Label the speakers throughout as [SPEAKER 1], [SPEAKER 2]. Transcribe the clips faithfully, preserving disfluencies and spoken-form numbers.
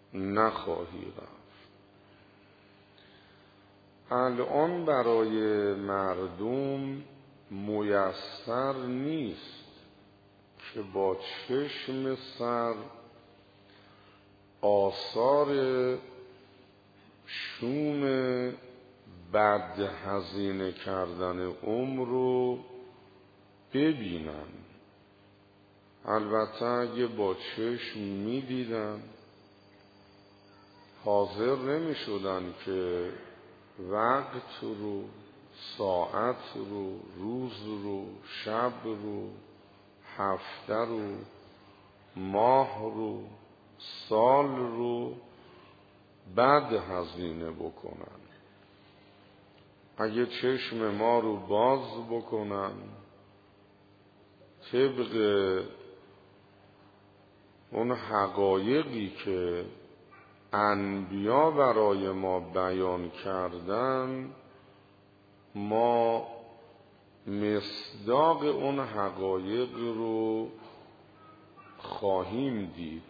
[SPEAKER 1] نخواهی رفت. الان برای مردم میسر نیست که با چشم سر آثار شوم بد هزینه کردن عمر رو ببینن. البته اگه با چشم می دیدن حاضر نمی شدن که وقت رو، ساعت رو، روز رو، شب رو، هفته رو، ماه رو، سال رو بد هزینه بکنن. اگه چشم ما رو باز بکنن طبق اون حقایقی که انبیا برای ما بیان کردن، ما مصداق اون حقایق رو خواهیم دید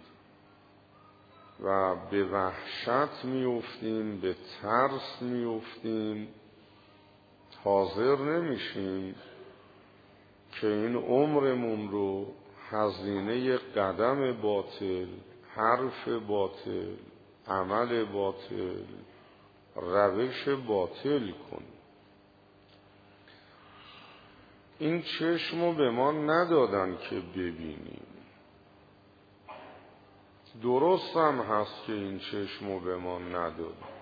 [SPEAKER 1] و به وحشت میافتیم، به ترس میافتیم، حاضر نمیشیم که این عمرمون رو هزینه قدم باطل، حرف باطل، عمل باطل، روش باطل کنیم. این چشمو به ما ندادن که ببینیم. درست هم هست که این چشمو به ما ندادن،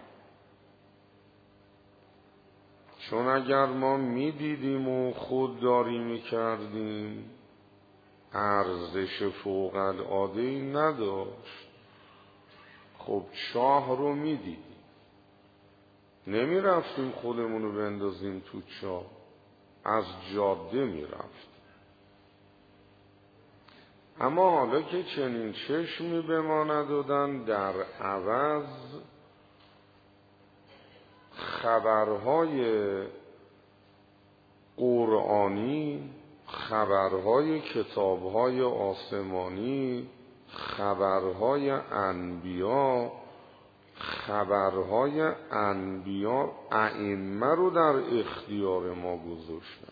[SPEAKER 1] چون اگر ما میدیدیم و خودداری میکردیم ارزش فوق العاده‌ای نداشت. خب چاه رو میدیدیم، نمیرفتیم خودمونو بندازیم تو چاه، از جاده میرفتیم. اما حالا که چنین چشمی به ما ندادن، در عوض خبرهای قرآنی، خبرهای کتابهای آسمانی، خبرهای انبیا، خبرهای انبیا ائمه رو در اختیار ما گذاشتن.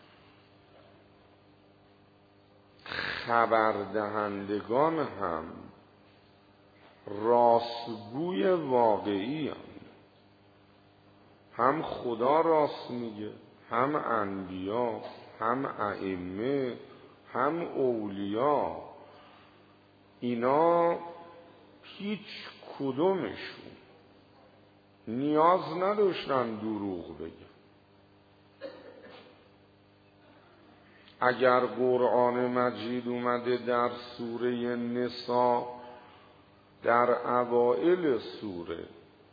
[SPEAKER 1] خبردهندگان هم راستگوی واقعی هم. هم خدا راست میگه، هم انبیا، هم ائمه، هم اولیا. اینا هیچ کدومشون نیاز نداشتن دروغ بگن. اگر قرآن مجید اومده در سوره نساء در اوائل سوره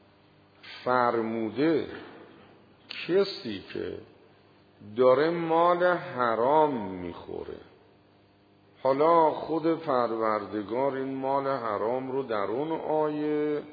[SPEAKER 1] فرموده کسی که داره مال حرام میخوره، حالا خود پروردگار این مال حرام رو در اون آیه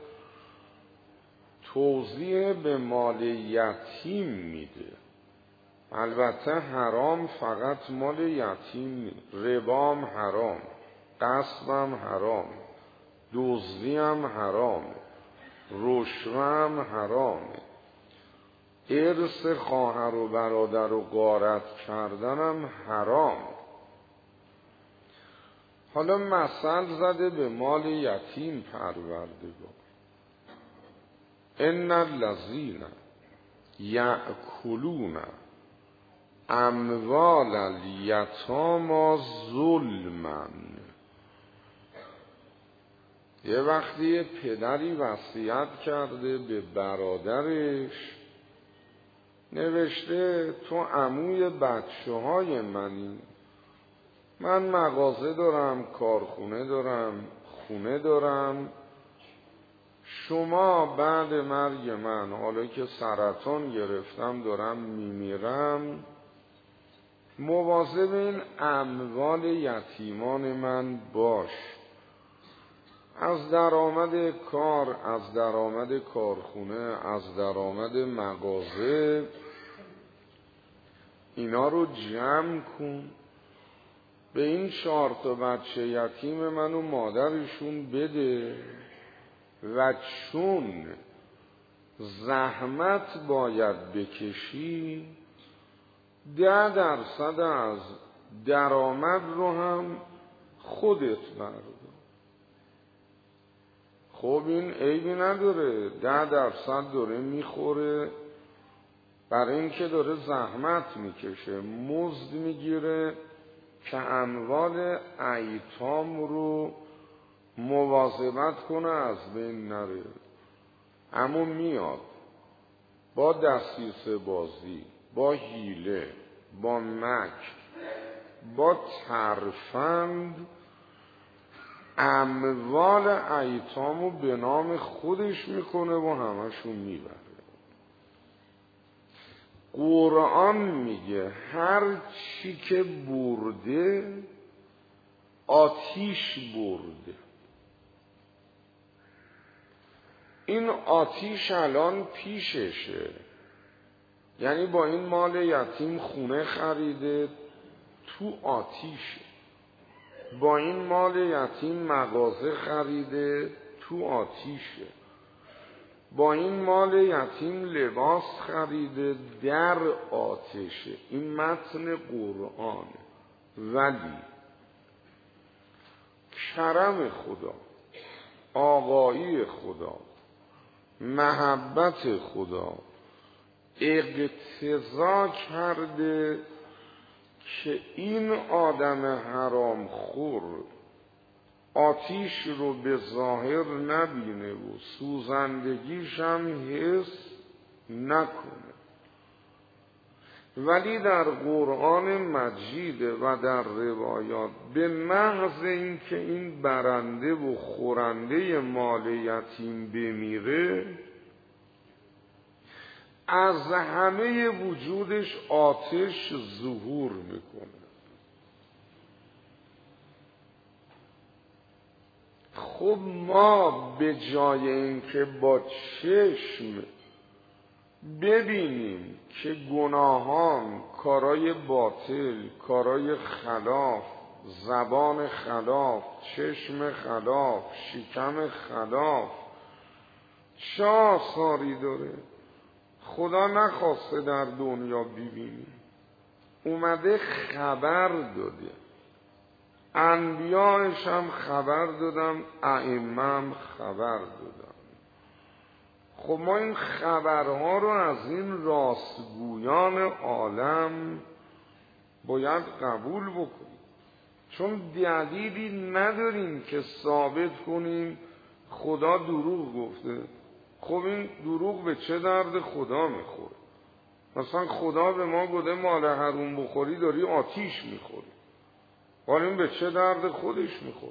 [SPEAKER 1] توضیح به مال یتیم میده. البته حرام فقط مال یتیم نیست، ربام حرام، غصبم حرام، دزدی هم حرام، رشوه هم حرامه، ارث خواهر و برادر و غارت کردنم حرام. حالا مثل زده به مال یتیم پروردگار: ان الذین یأکلون اموال الیتامی ظلما. یه وقتی پدری وصیت کرده به برادرش، نوشته تو عموی بچه های منی، من مغازه دارم، کارخونه دارم، خونه دارم، شما بعد مرگ من، حالا که سرطان گرفتم دارم میمیرم، مواظب این اموال یتیمان من باش. از درآمد کار، از درآمد کارخونه، از درآمد مغازه اینا رو جمع کن، به این چهار تا بچه یتیم من و مادرشون بده. و چون زحمت باید بکشی، ده درصد از درآمد رو هم خودت بردار. خب این عیبی نداره، ده درصد داره میخوره، برای اینکه داره زحمت میکشه، مزد میگیره که اموال ایتام رو مواظبت کنه از بین نره. اما میاد با دستیسه بازی، با حیله، با مکر، با ترفند اموال ایتامو به نام خودش میکنه و همشون میبره. قرآن میگه هر چی که برده آتیش برده. این آتیش الان پیششه، یعنی با این مال یتیم خونه خریده، تو آتیشه. با این مال یتیم مغازه خریده، تو آتیشه. با این مال یتیم لباس خریده، در آتشه. این متن قرآنه. ولی کرم خدا، آقایی خدا، محبت خدا اقتضا کرده که این آدم حرام خور آتیش رو به ظاهر نبینه و سوزندگیش هم حس نکنه، ولی در قرآن مجید و در روایات به محض اینکه این برنده و خورنده مال یتیم بمیره، از همه وجودش آتش ظهور میکنه. خب ما به جای اینکه با چشم ببینیم که گناهان، کارای باطل، کارای خلاف، زبان خلاف، چشم خلاف، شکم خلاف چه آثاری داره، خدا نخواسته در دنیا ببینیم، اومده خبر داده، انبیایش هم خبر دادم، ائمه هم خبر دادم. خب ما این خبرها رو از این راستگویان عالم باید قبول بکنیم، چون دلیلی نداریم که ثابت کنیم خدا دروغ گفته. خب این دروغ به چه درد خدا میخوره؟ مثلا خدا به ما گفته مال حروم بخوری داری آتیش میخوری، حالا این به چه درد خودش میخوره؟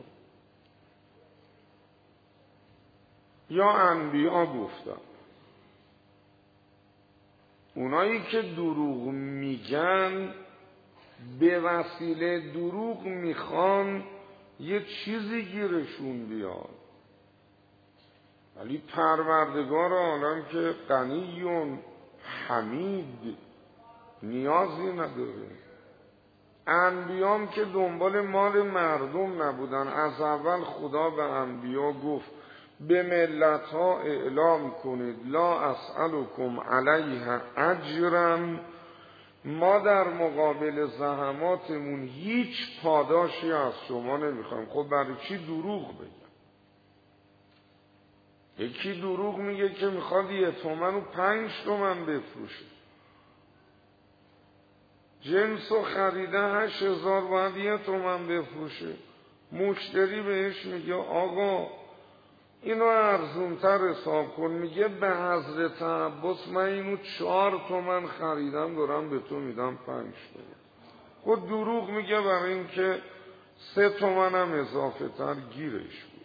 [SPEAKER 1] یا انبیا گفتن، اونایی که دروغ میگن به وسیله دروغ میخوان یه چیزی گیرشون بیاد، ولی پروردگار عالم که غنی حمید نیازی نداره. انبیام که دنبال مال مردم نبودن، از اول خدا به انبیا گفت به ملت ها اعلام کنید لا اسألکم علیه اجرا، ما در مقابل زحماتمون هیچ پاداشی از شما نمیخوایم. خب برای چی دروغ بگم؟ یکی دروغ میگه که میخواد یه تومن و پنج تومن بفروشه، جنس و خریده هشت هزار باید یه تومن بفروشه. مشتری بهش میگه آقا اینو ارزونتر حساب کن، میگه به حضرت عباس من اینو چهار تومن خریدم دارم به تو میدم پنج تومن. خود دروغ میگه برای اینکه سه تومن هم اضافه تر گیرش بیاد.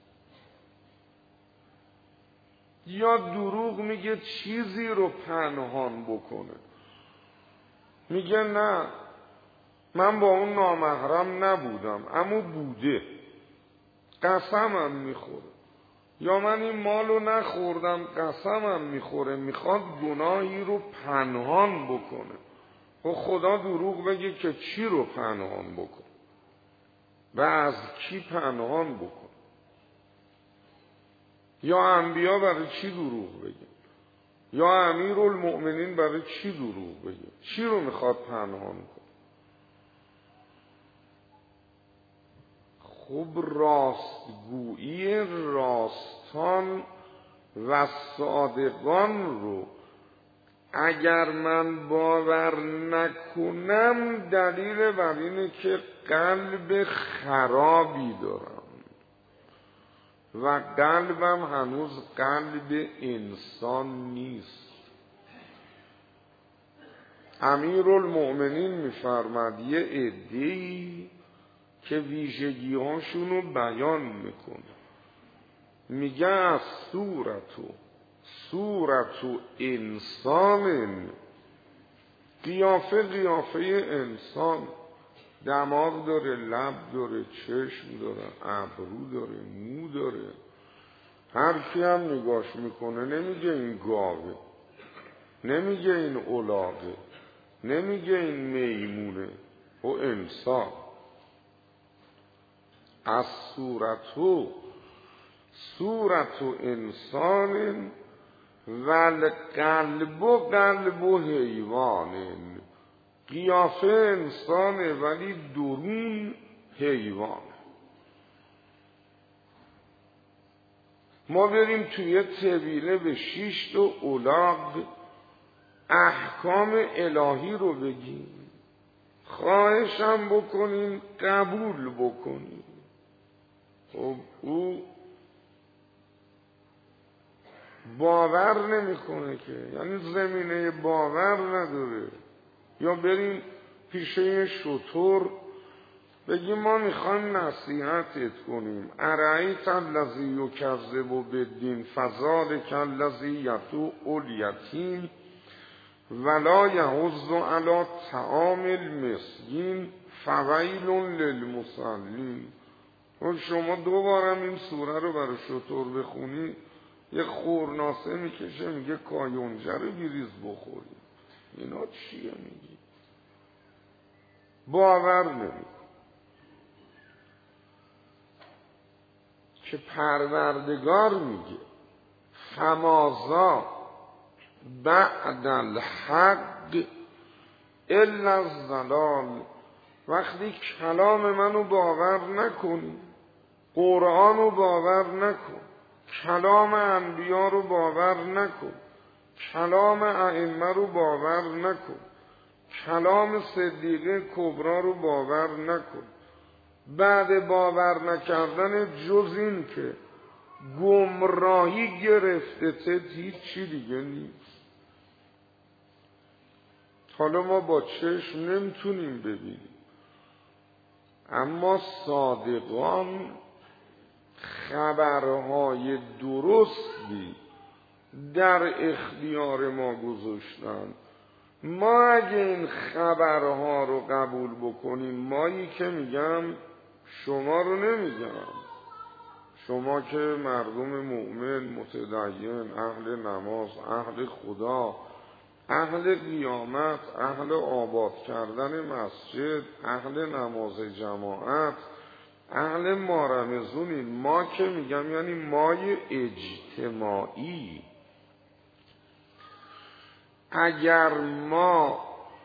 [SPEAKER 1] یا دروغ میگه چیزی رو پنهان بکنه، میگه نه من با اون نامحرم نبودم اما بوده، قسمم میخوره. یا من این مالو نخوردم قسمم میخوره، میخواد گناهی رو پنهان بکنه. و خدا دروغ بگه که چی رو پنهان بکن و از کی پنهان بکن؟ یا انبیا برای چی دروغ بگه؟ یا امیرالمؤمنین برای چی دروغ بگه؟ چی رو میخواد پنهان کنه؟ خب راستگویی راستان و صادقان رو اگر من باور نکنم دلیل بر اینه که قلب خرابی دارم و قلبم هنوز قلب انسان نیست. امیرالمؤمنین میفرماد یه عده‌ای که ویژگی هاشونو بیان میکنه، میگه از صورتو صورتو انسان، قیافه قیافه انسان، دماغ داره، لب داره، چشم داره، ابرو داره، مو داره. هر کی هم نگاش میکنه نمیگه این گاوه، نمیگه این الاغه، نمیگه این میمونه، او انسان. از صورتو صورتو انسان ول قلب و قلب و حیوان، قیافه انسانه ولی درون حیوان. ما بریم توی طویله به شش تا الاغ احکام الهی رو بگیم، خواهشم بکنیم قبول بکنیم. خب او باور نمیکنه که، یعنی زمینه باور نداره. یا بریم پیشه شتر بگیم ما میخوایم نصیحتت کنیم، ارایت الذی یکذب بالدین فذلک الذی یدعو الیتیم ولا یحض علی طعام المسکین فویل للمصلین. و شما دوبارم این سوره رو برای شتر بخونی یه خورناسه میکشه میگه کایونجه رو بریز بخوری. اینا چیه میگی؟ باور نمیکن که پروردگار میگه فمازا بعد الحق الا الضلال. وقتی کلام منو باور نکنی، قرآن رو باور نکن، کلام انبیا رو باور نکن، کلام ائمه رو باور نکن، کلام صدیقه کبرا رو باور نکن، بعد باور نکردن جز این که گمراهی گرفته ته هیچی دیگه نیست. حالا ما با چشم نمیتونیم ببینیم، اما صادقان خبرهای درستی در اختیار ما گذاشتن. ما اگه این خبرها رو قبول بکنیم، مایی که میگم شما رو نمیگم، شما که مردم مؤمن متدین، اهل نماز، اهل خدا، اهل قیامت، اهل آباد کردن مسجد، اهل نماز جماعت، اهل مارمزونین، ما که میگم یعنی مای اجتماعی. اگر ما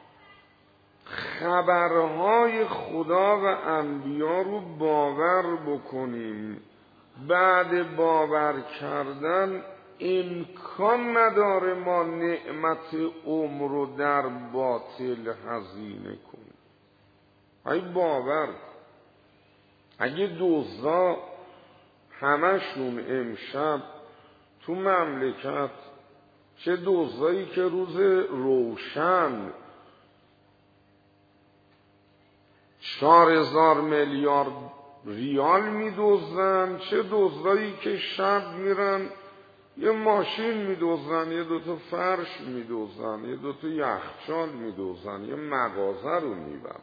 [SPEAKER 1] خبرهای خدا و انبیا رو باور بکنیم، بعد باور کردن امکان نداره ما نعمت عمر رو در باطل هزینه کنیم. ای باور، اگه دوزا همشون امشب تو مملکت، چه دوزایی که روز روشن چهار هزار میلیارد ریال میدوزن، چه دوزایی که شب میرن یه ماشین میدوزن، یه دوتا فرش میدوزن، یه دوتا یخچال میدوزن، یه مغازه رو میبرن.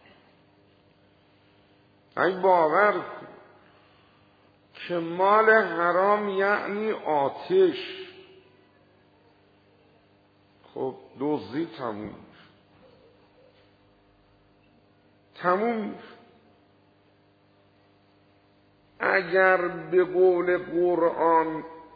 [SPEAKER 1] ای باور کن که مال حرام یعنی آتش. خب دزدی تموم تموم. اگر به قول قرآن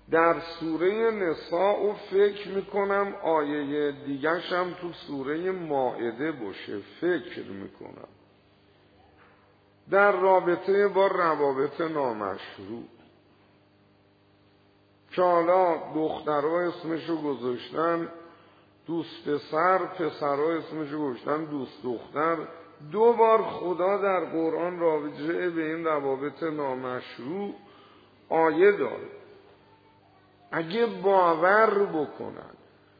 [SPEAKER 1] در سوره نساء و فکر میکنم آیه دیگرش هم تو سوره مائده باشه، فکر میکنم، در رابطه با روابط نامشروع که حالا دخترها اسمشو گذاشتن دوست پسر، پسرها اسمشو گذاشتن دوست دختر. دو بار خدا در قرآن راجع به این روابط نامشروع آیه داره. اگه باور بکنن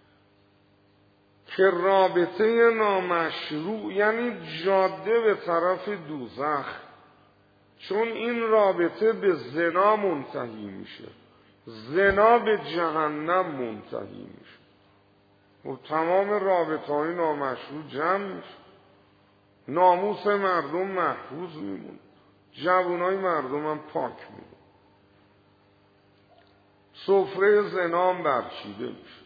[SPEAKER 1] که رابطه نامشروع یعنی جاده به طرف دوزخ، چون این رابطه به زنا منتهی میشه، زنا به جهنم منتهی میشه و تمام رابطه های نامشروع جمع میشه، ناموس مردم محفوظ میمونه، جوانای مردم هم پاک میمونه، سفره زنا هم برچیده میشه.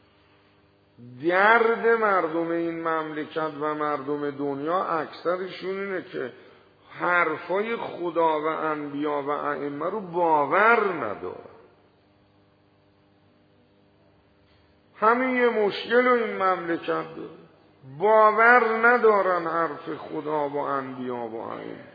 [SPEAKER 1] درد مردم این مملکت و مردم دنیا اکثرشون اینه که حرفای خدا و انبیا و ائمه رو باور ندارن. همین یه مشکل رو این مملکت داره، باور ندارن حرف خدا و انبیا و ائمه.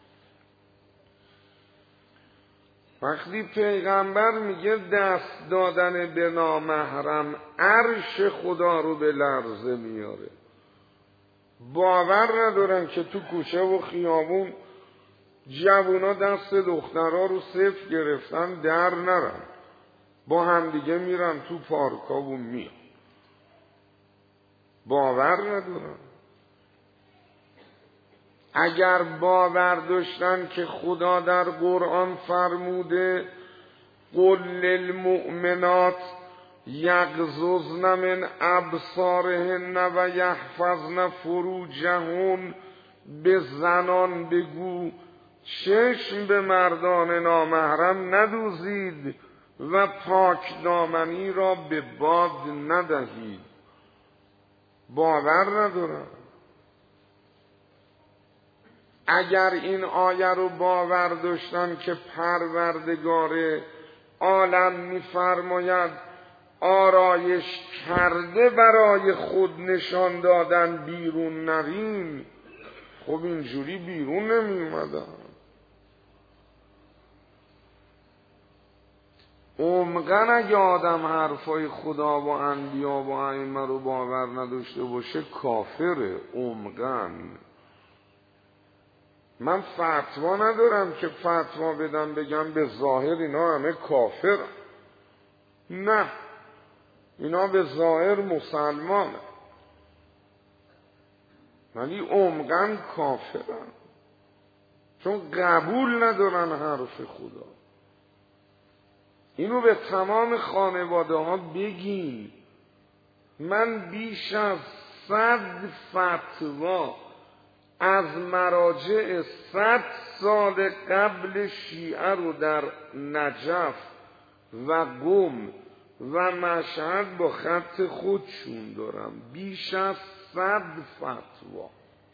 [SPEAKER 1] وقتی پیغمبر میگه دست دادن به نامحرم عرش خدا رو به لرزه میاره، باور ندارن که تو کوچه و خیابون جوونا دست دخترها رو صفر گرفتن در نرن، با همدیگه میرن تو پارکا و میان، باور ندارن. اگر باور داشتن که خدا در قرآن فرموده قل للمؤمنات یغضضن من ابصارهن و یحفظن فروجهن، به زنان بگو چشم به مردان نامحرم ندوزید و پاک دامنی را به باد ندهید. باور ندارن. اگر این آیه رو باور داشتن که پروردگار عالم می‌فرماید آرایش کرده برای خود نشان دادن بیرون نرین، خب اینجوری بیرون نمی اومدن. عمقاً اگه آدم حرفای خدا و انبیا و ائمه رو باور نداشته باشه کافره. عمقاً من فتوا ندارم که فتوا بدم بگم به ظاهر اینا همه کافر، نه، اینا به ظاهر مسلمان ولی عمقاً کافرن، چون قبول ندارن حرف خدا. اینو به تمام خانواده ها بگین. من بیش از صد فتوا از مراجع صد سال قبل شیعه رو در نجف و قم و مشهد با خط خودشون دارم، بیش از صد فتوا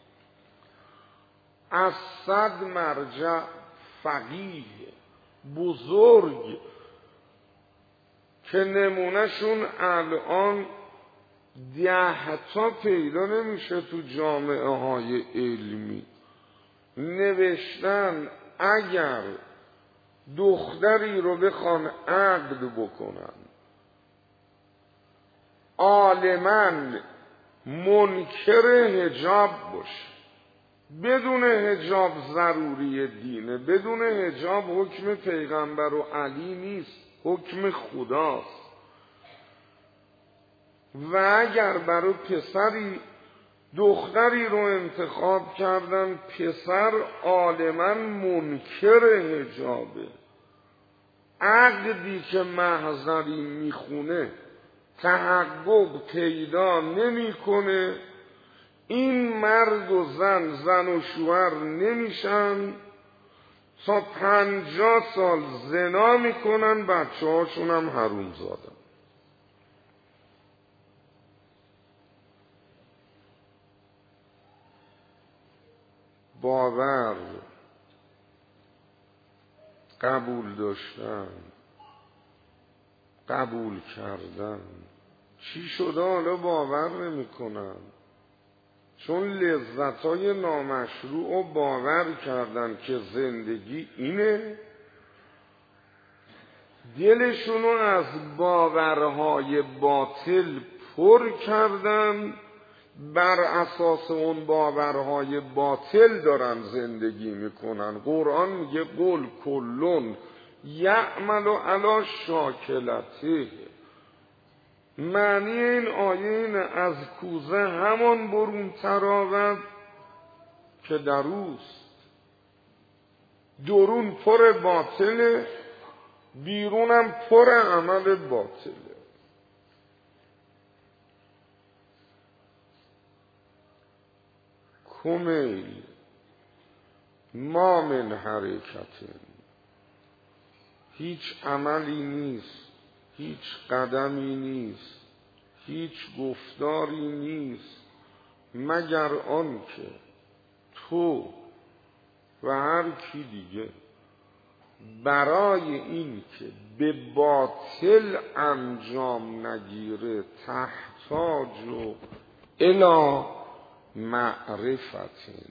[SPEAKER 1] از صد مرجع فقیه بزرگ که نمونهشون الان ده تا پیدا نمیشه تو جامعه های علمی. نوشتن اگر دختری رو بخوان عقد بکنن عالماً منکر حجاب باشه، بدون حجاب ضروری دینه، بدون حجاب حکم پیغمبر و علی نیست، حکم خداست. و اگر برای پسری دختری رو انتخاب کردن پسر عالماً منکر حجابه، عقدی که محضری میخونه تحقق پیدا نمیکنه، این مرد و زن زن و شوهر نمیشن تا پنجاه سال زنا میکنن، بچه هاشون هم حروم زادن. باور قبول داشتن قبول کردن. چی شده حالا باور نمی کنن؟ چون لذتای نامشروع رو باور کردن که زندگی اینه، دلشونو از باورهای باطل پر کردن، بر اساس اون باورهای باطل دارن زندگی میکنن. قرآن میگه قل کلون یعمل علی شاکلته. معنی این آیه اینه از کوزه همان برون تراود که دروست. درون پر باطله، بیرونم پر عمل باطله. کمیل ما من حرکت، هیچ عملی نیست، هیچ قدمی نیست، هیچ گفتاری نیست مگر آن که تو و هر کی دیگه برای این که به باطل انجام نگیره تحتاج و الی معرفت،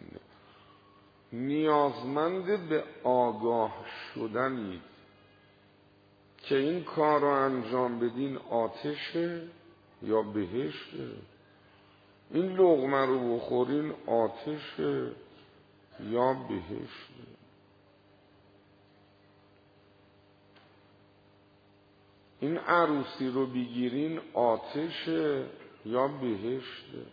[SPEAKER 1] نیازمند به آگاه شدنید که این کار رو انجام بدین آتشه یا بهشته، این لقمه رو بخورین آتشه یا بهشته. این عروسی رو بگیرین آتشه یا بهشته.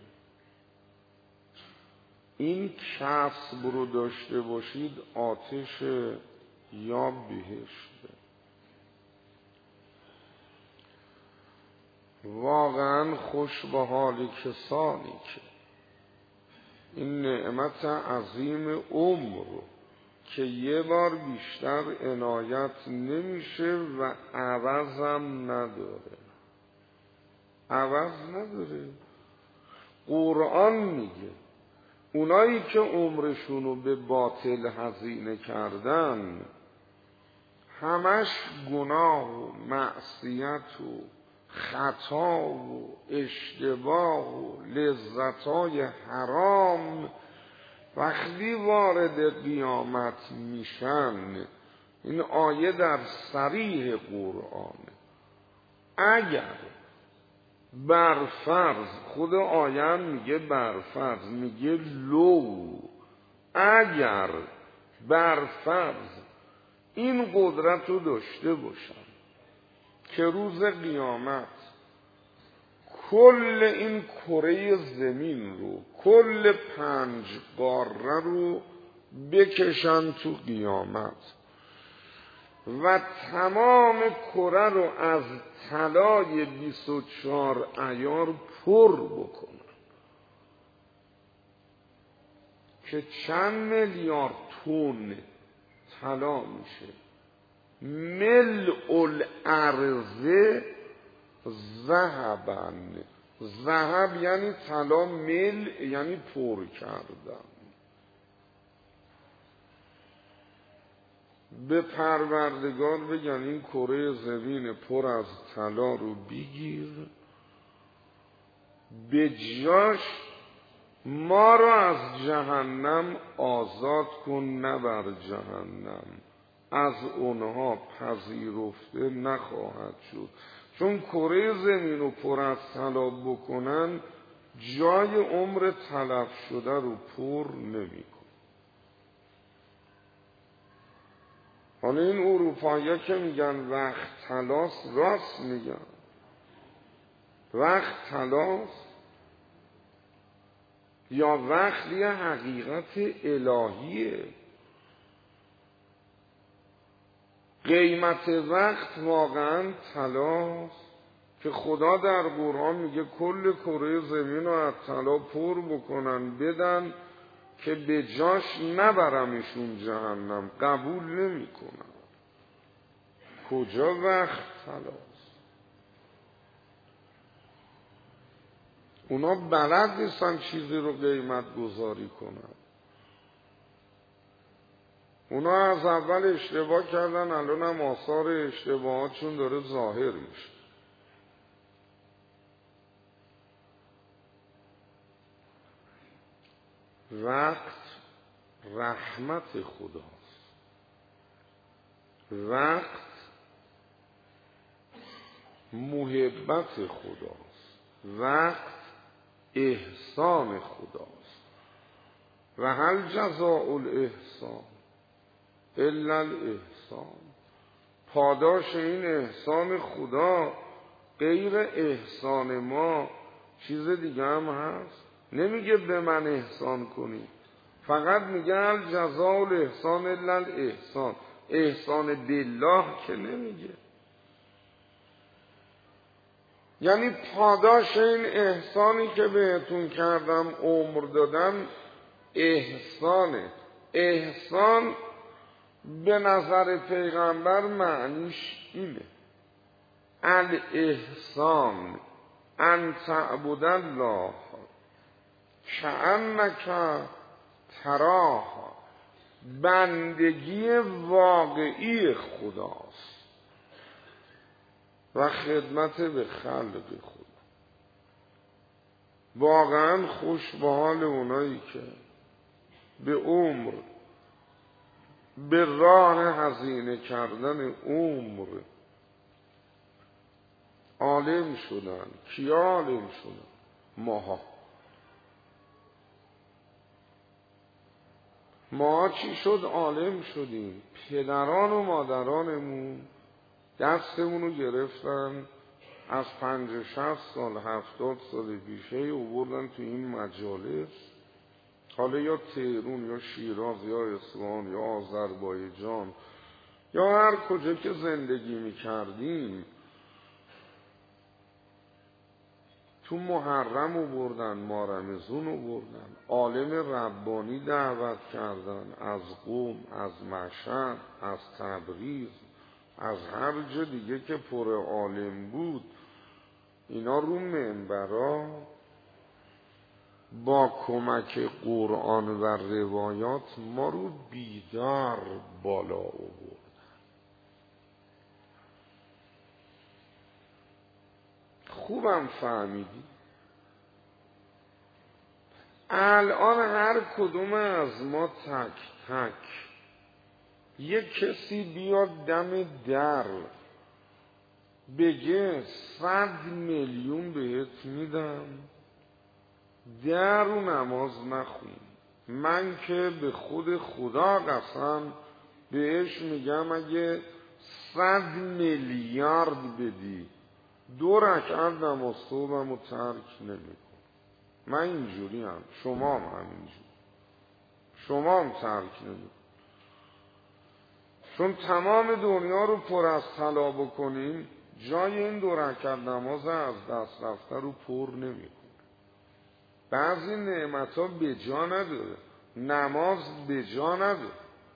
[SPEAKER 1] این کسب رو داشته باشید آتشه یا بهشته. واقعا خوش به حال کسانی که این نعمت عظیم عمر رو که یه بار بیشتر عنایت نمیشه و عوضم نداره، عوض نداره. قرآن میگه اونایی که عمرشونو به باطل هزینه کردن همش گناه و معصیت و خطا و اشتباه و لذتای حرام وقتی وارد قیامت میشن، این آیه در صریح قرآنه، اگر برفرض، خود آیه میگه برفرض، میگه لو، اگر برفرض این قدرت رو داشته باشن که روز قیامت کل این کره زمین رو، کل پنج قاره رو بکشن تو قیامت و تمام کره رو از طلای بیست و چهار عیار پر بکنن که چند میلیارد تن طلا میشه. ملء الارض ذهبا، ذهب یعنی طلا، ملء یعنی پر کردن. به پروردگار بگن این کره زمین پر از طلا رو بگیر، به جاش ما رو از جهنم آزاد کن، نبر جهنم، از اونها پذیرفته نخواهد شد. چون کره زمین رو پر از طلا بکنن جای عمر تلف شده رو پر نمی کن. حالا این اروپایی که میگن وقت طلاست، راست میگن، وقت طلاست یا وقت یه حقیقت الهیه. قیمت وقت واقعا طلاست که خدا در قرآن میگه کل کره زمین رو از طلا پر بکنن بدن که به جاش نبرمشون جهنم، قبول نمی کنن. کجا وقت طلاست؟ اونا بلد نیستن چیزی رو قیمت گذاری کنن. اونا از اول اشتباه کردن، الان هم آثار اشتباهاتشون داره ظاهر میشه. وقت رحمت خداست. وقت محبت خداست. وقت احسان خداست. و هل جزاء الاحسان الا الاحسان. پاداش این احسان خدا غیر احسان ما چیز دیگه هم هست؟ نمیگه به من احسان کنی، فقط میگه هل جزاء الاحسان الا الاحسان. احسان بالله که نمیگه. یعنی پاداش این احسانی که بهتون کردم، عمر دادم، احسانه. احسان به نظر پیغمبر معنیش اینه: الاحسان ان تعبد الله کأنک تراه. بندگی واقعی خداست و خدمت به خلق خدا. واقعا خوش به حال اونایی که به عمر، به راه هزینه کردن عمر عالم شدن. کیا عالم شدن؟ ماها. ما چی شد عالم شدیم؟ پدران و مادرانمون دستمون رو گرفتن، از پنج شصت سال هفتاد سال پیشه اووردن تو این مجالس. حالا یا تهران یا شیراز یا اصفهان یا آذربایجان یا هر کجا که زندگی میکردیم، تو محرم رو بردن، ماه رمضان رو بردن، عالم ربانی دعوت کردن از قم، از مشهد، از تبریز، از هر جا دیگه که پر عالم بود. اینا رو منبرا با کمک قرآن و روایات ما رو بیدار بالا آورد. خوبم فهمیدی؟ الان هر کدوم از ما تک تک یک کسی بیاد دم در بگه صد میلیون بهت میدم، در رو نماز نخون، من که به خود خدا قسم بهش میگم اگه صد میلیارد بدی دو رکعت نماز صبحم رو ترک نمی کن. من اینجوری هم، شما هم همینجور، شما هم ترک نمی کن. چون تمام دنیا رو پر از طلا بکنیم، جای این دو رکعت نماز از دست رفته رو پر نمی کن. بعضی نعمت ها به جا نداره، نماز به جا نداره،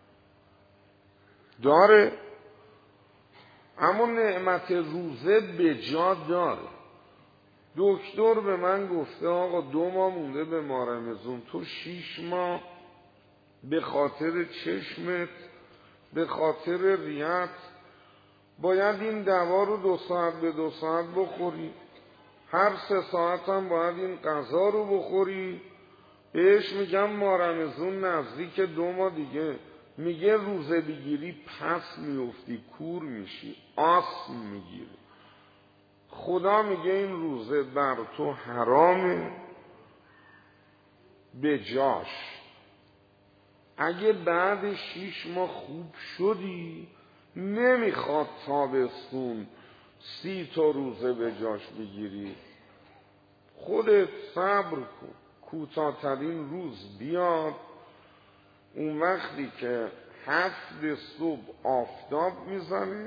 [SPEAKER 1] داره، اما نعمت روزه به جا داره. دکتر به من گفته آقا دو ماه مونده به ماه رمضان، تو شیش ماه به خاطر چشمت، به خاطر ریت باید این دوا رو دو ساعت به دو ساعت بخوری، هر سه ساعت هم باید این غذا رو بخوری. بهش میگم ماه رمضان نزدیک دو ماه دیگه، میگه روزه بگیری پس میفتی، کور میشی، آسم میگیری. خدا میگه این روزه بر تو حرامه به جاش. اگه بعد شیش ماه خوب شدی، نمیخواد تابستون سی تا روزه به جاش بگیری، خودت صبر کن، کوتاه‌ترین روز بیاد، اون وقتی که هفت صبح آفتاب میزنه،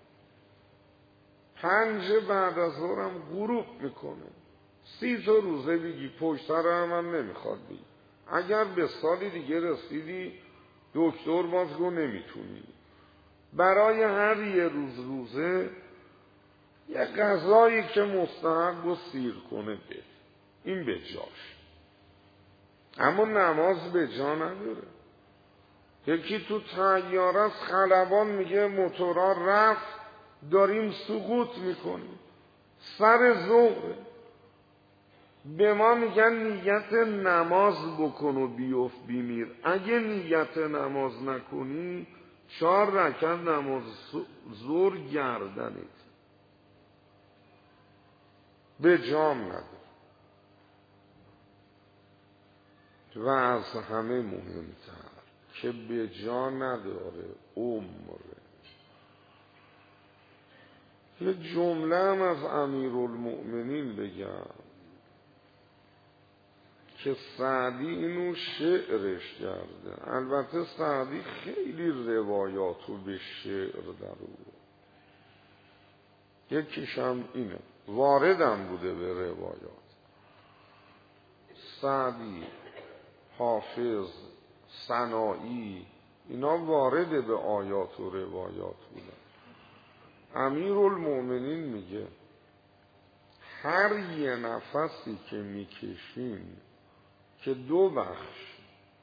[SPEAKER 1] پنج بعد از ظهرم غروب میکنه، سی تا روزه بگی، پشت سر هم, هم نمیخواد بگی. اگر به سالی دیگه رسیدی دکتر باز گو نمیتونی، برای هر یه روز روزه یه غذایی که مستحق و سیر کنه بده، این به جاش. اما نماز به جا نداره. یکی تو طیاره است خلبان میگه موتورا رفت داریم سقوط میکنیم، سر ظهر به ما میگن نیت نماز بکن و بیفت بیمیر. اگه نیت نماز نکنی چهار رکعت نماز ظهر گردنت به جام نداره. و از همه مهمتر که به جا نداره عمره. یه جمله هم از امیرالمؤمنین بگم که سعدی اینو شعرش کرده. البته سعدی خیلی روایاتو به شعر در آورد، یکیش هم اینه، واردم بوده به روایات. سعدی، حافظ، سنایی اینا وارد به آیات و روایات بودن. امیرالمؤمنین میگه هر یه نفسی که میکشیم که دو بخش،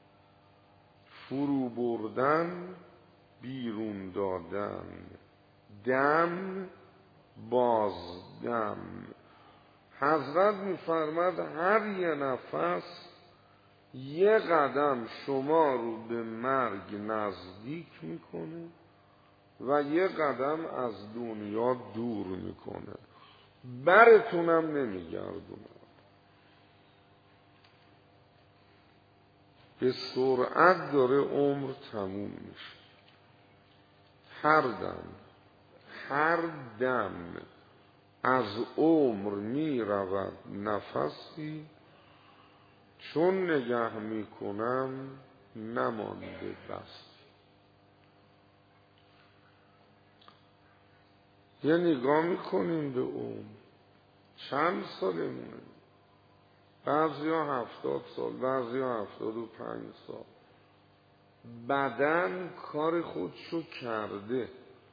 [SPEAKER 1] فرو بردن بیرون دادن، دم بازدم. حضرت میفرماد هر یه نفس یه قدم شما رو به مرگ نزدیک میکنه و یه قدم از دنیا دور میکنه، برتونم نمیگردونه. به سرعت داره عمر تموم میشه. هر دم هر دم از عمر می رود نفسی، چون نگه می کنم نمانده بس. یه نگاه می کنیم به عمر، چند سالمونه؟ بعضی ها هفتاد سال، بعضی ها هفتاد و پنج سال. بدن کار خودشو کرده،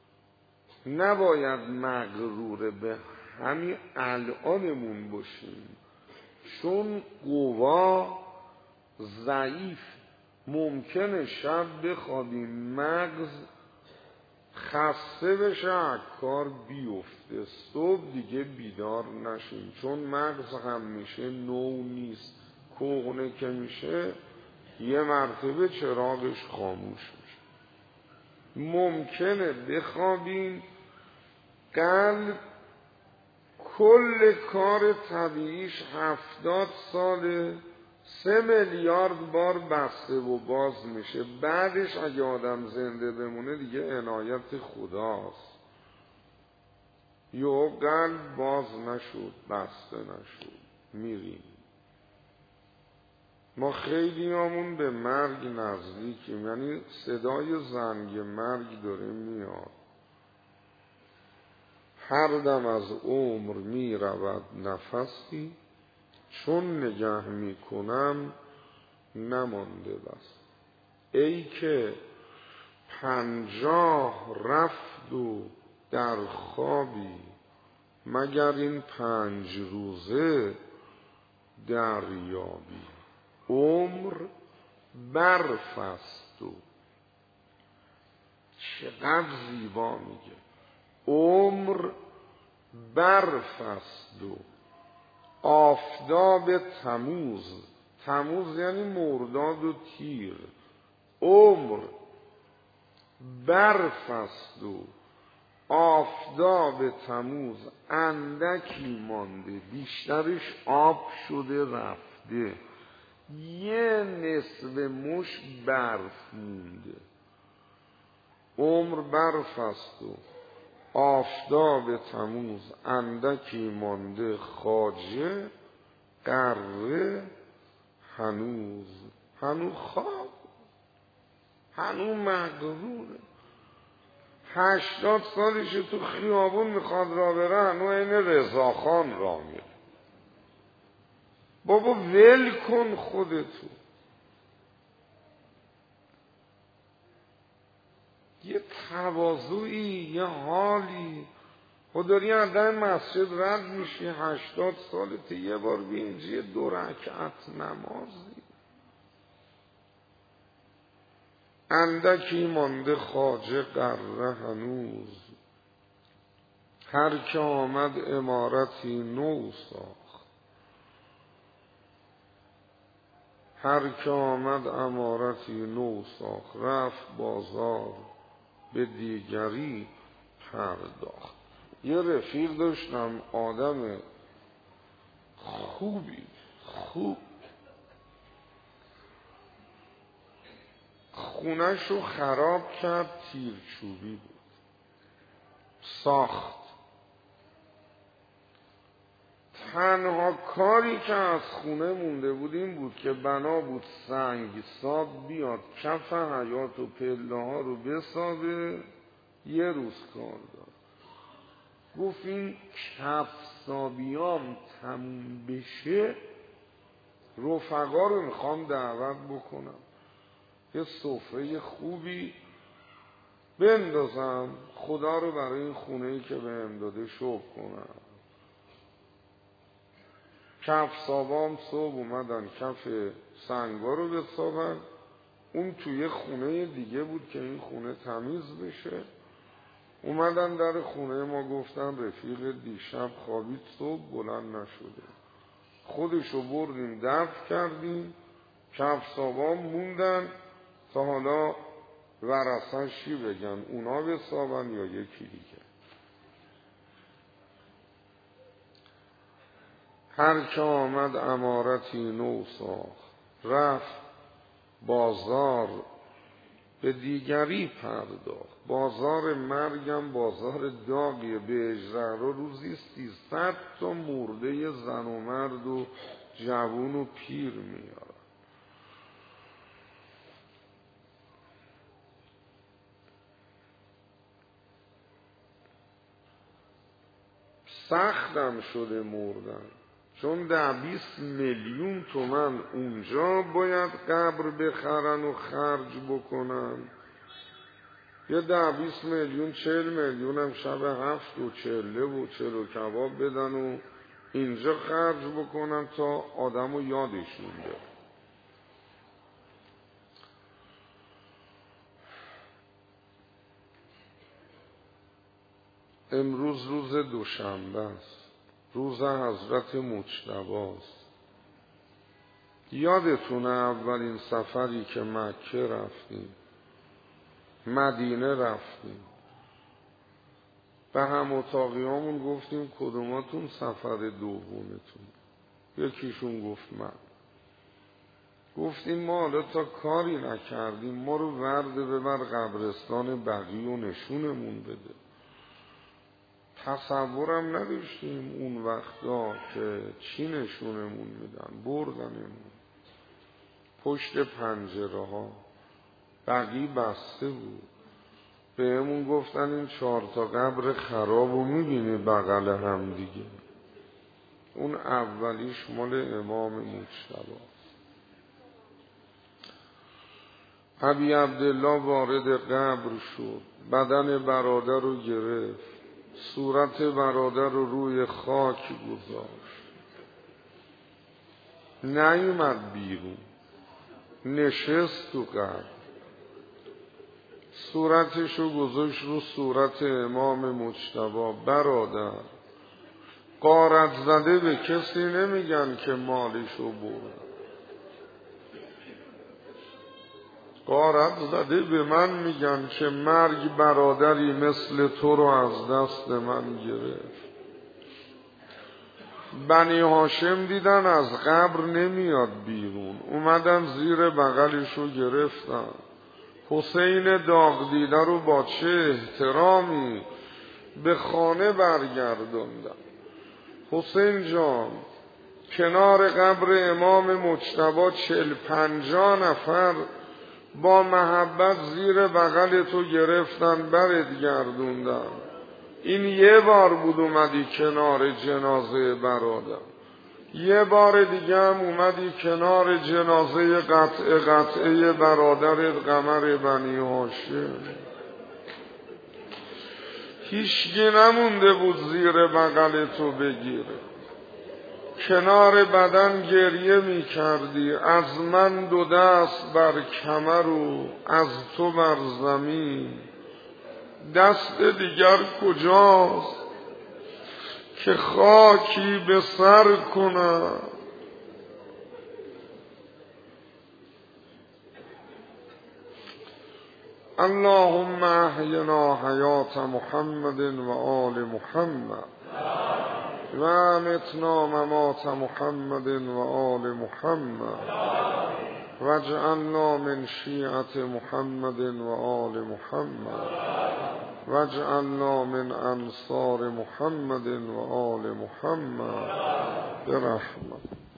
[SPEAKER 1] نباید مغرور به همین الانمون باشیم، چون قوا ضعیف. ممکنه شب بخوابیم مغز خسته بشه کار بیفته، صبح دیگه بیدار نشیم، چون مغز هم میشه نو نیست، کهنه که میشه یه مرتبه چراغش خاموش میشه. ممکنه بخوابیم قلب کل کار طبیعیش هفتاد ساله سه میلیارد بار بسته و باز میشه، بعدش اگه آدم زنده بمونه دیگه عنایت خداست. یا قلب باز نشد بسته نشد میریم. ما خیلی همون به مرگ نزدیکیم، یعنی صدای زنگ مرگ داره میاد. هر دم از عمر می رود نفسی، چون نگه می کنم نمانده بس. ای که پنجاه رفت و در خوابی، مگر این پنج روزه دریابی. عمر برف است و چقدر زیبا میگه، عمر برف است و آفتاب تموز. تموز یعنی مرداد و تیر. عمر برف است و آفتاب تموز اندکی مانده، بیشترش آب شده رفته، یه نصف مش برف مونده. عمر برف است و آفتاب تموز اندکی مانده، خواجه قره هنوز. هنوز خواب، هنوز مغروره. هشتاد سالشه تو خیابون میخواد را بره، هنوز این رضاخان را میره. بابا ول کن خودتو. یه تواضعی، یه حالی. خود داری از در مسجد رد میشی، هشتاد سالته، یه بار بی اینجا دو رکعت نمازی. اندکی مانده خواجه غره هنوز، هر که آمد عمارتی نو ساخت. هر که آمد عمارتی نو ساخت، رفت بازار به دیگری پرداخت. یه رفیق داشتم، آدم خوبی، خوب، خونش رو خراب کرد، تیرچوبی بود، ساخت. تنها کاری که از خونه مونده بود این بود که بنا بود سنگ ساب بیاد کف حیاط و پله ها رو بسابه. یه روز کار داد. گفت این کف سابیام تموم بشه رفقا رو میخوام دعوت بکنم، یه سفره خوبی بندازم، خدا رو برای این خونه‌ای که بهم داده شکر کنم. کف سابام صبح اومدن کف سنگا رو بسابن. اون توی خونه دیگه بود که این خونه تمیز بشه. اومدن در خونه ما، گفتن رفیق دیشب خوابید صبح بلند نشده. خودشو بردیم دفن کردیم. کف سابام موندن تا حالا ورثه‌اش چی بگن، اونا بسابن یا یکی دیگه. هر که آمد عمارتی نو ساخت، رفت بازار به دیگری پرداخت. بازار مرگم بازار داغیه. به اجرا روزی سیصد تا مرده زن و مرد و جوون و پیر میارن. سختم شده مردن، چون ده بیست میلیون تومن اونجا باید قبر بخرن و خرج بکنن. یه ده بیست میلیون چهل میلیون هم شب هفت و چله و چل و کباب بدن و اینجا خرج بکنن تا آدم رو یادشون بره. امروز روز دوشنبه است، روز حضرت مجتبی است. یادتونه اولین سفری که مکه رفتیم، مدینه رفتیم، به هم اتاقیامون گفتیم کدوماتون سفر دومتون؟ یکیشون گفت من. گفتیم ما حالا تا کاری نکردیم، ما رو ورده ببر قبرستان بقیع و نشونمون بده. تصورم نداشتیم اون وقتا که چی نشونمون میدن. بردنمون پشت پنجره ها، بقیع بسته بود. بهمون گفتن این چهار تا قبر خرابو میبینی بغل هم دیگه. اون اولیش مال امام مجتبی. ابی عبدالله وارد قبر شد، بدن برادر رو گرفت، صورت برادر رو روی خاک گذاشت، نیومد بیرون، نشست تو قبر، صورتشو گذاشت رو صورت امام مجتبی. برادر غارت زده به کسی نمیگن که مالشو برد، غارت زده به من میگن که مرگ برادری مثل تو رو از دست من گرفت. بنی هاشم دیدن از قبر نمیاد بیرون، اومدن زیر بغلشو گرفتن. حسین داغ دیده رو با چه احترامی به خانه برگردوندن. حسین جان، کنار قبر امام مجتبی چل پنجاه نفر با محبت زیر بغل تو گرفتن برت گردوندن. این یه بار بود اومدی کنار جنازه برادر، یه بار دیگه هم اومدی کنار جنازه قطع قطعه برادرت قمر بنی هاشم. هیچگی نمونده بود زیر بغل تو بگیره. کنار بدن گریه می کردی، از من دو دست بر کمر و از تو بر زمین. دست دیگر کجاست که خاکی به سر کنم؟ اللهم احینا حیات محمد و آل محمد و امتنا ممات محمد و آل محمد واجعلنا من شیعة محمد و آل محمد واجعلنا من انصار محمد و آل محمد برحمت.